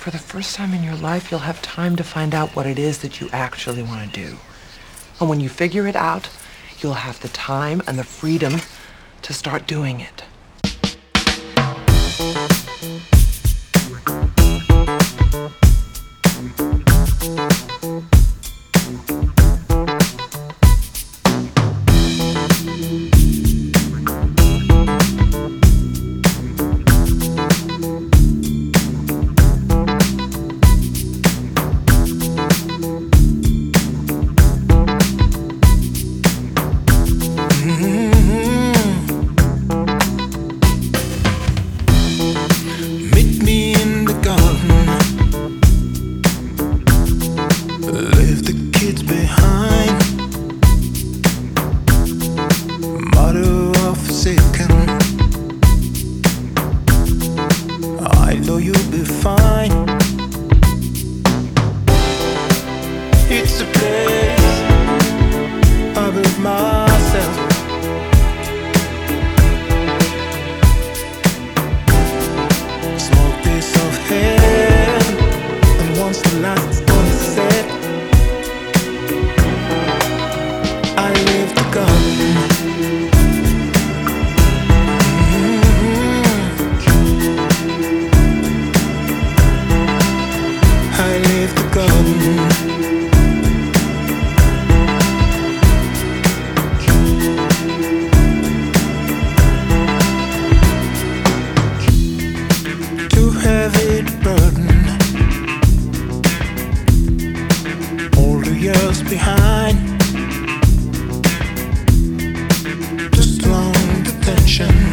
for the first time in your life, you'll have time to find out what it is that you actually want to do. And when you figure it out, you'll have the time and the freedom to start doing it. I know you'll be fine. It's a place I built myself. Small piece of heaven, and once the last stone is set, I leave the garden. I leave the garden. Too heavy to burden, all the years behind. Just long detention.